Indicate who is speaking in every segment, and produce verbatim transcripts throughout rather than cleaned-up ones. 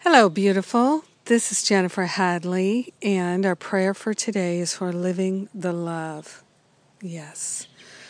Speaker 1: Hello, beautiful. This is Jennifer Hadley, and our prayer for today is for living the love. Yes.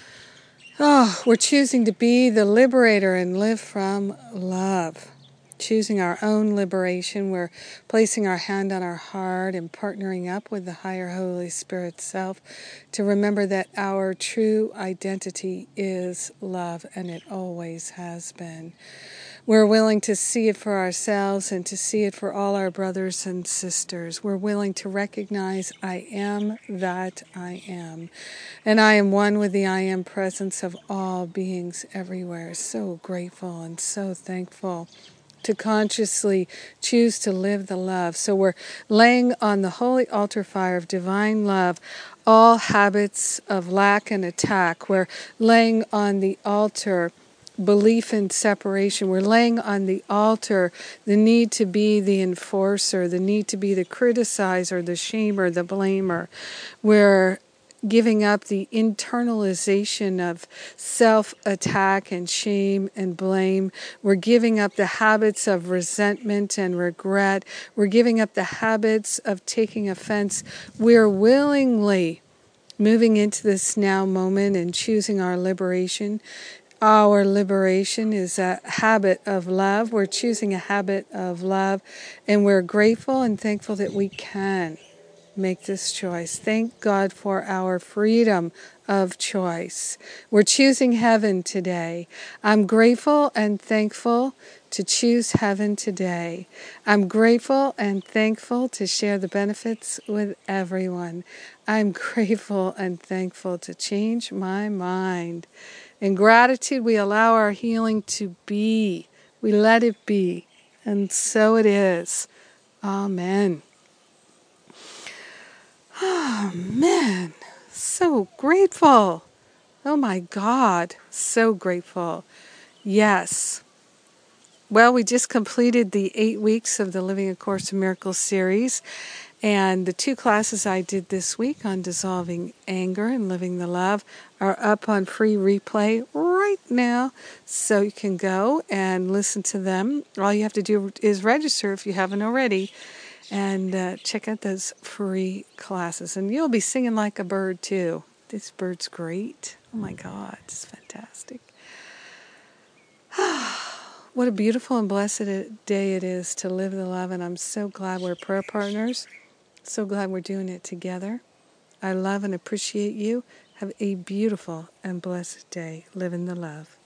Speaker 1: Oh, we're choosing to be the liberator and live from love. Choosing our own liberation, we're placing our hand on our heart and partnering up with the higher Holy Spirit self to remember that our true identity is love, and it always has been. We're willing to see it for ourselves and to see it for all our brothers and sisters. We're willing to recognize I am that I am. And I am one with the I am presence of all beings everywhere. So grateful and so thankful to consciously choose to live the love. So we're laying on the holy altar fire of divine love all habits of lack and attack. We're laying on the altar belief in separation. We're laying on the altar the need to be the enforcer, the need to be the criticizer, the shamer, the blamer. We're giving up the internalization of self-attack and shame and blame. We're giving up the habits of resentment and regret. We're giving up the habits of taking offense. We're willingly moving into this now moment and choosing our liberation. Our liberation is a habit of love. We're choosing a habit of love, and we're grateful and thankful that we can make this choice. Thank God for our freedom of choice. We're choosing heaven today. I'm grateful and thankful to choose heaven today. I'm grateful and thankful to share the benefits with everyone. I'm grateful and thankful to change my mind. In gratitude, we allow our healing to be. We let it be. And so it is. Amen. Oh, man. So grateful. Oh, my God. So grateful. Yes. Well, we just completed the eight weeks of the Living A Course in Miracles series. And the two classes I did this week on dissolving anger and living the love are up on free replay right now. So you can go and listen to them. All you have to do is register if you haven't already. And uh, check out those free classes. And you'll be singing like a bird, too. This bird's great. Oh, my God. It's fantastic. What a beautiful and blessed day it is to live the love. And I'm so glad we're prayer partners. So glad we're doing it together. I love and appreciate you. Have a beautiful and blessed day. Live in the love.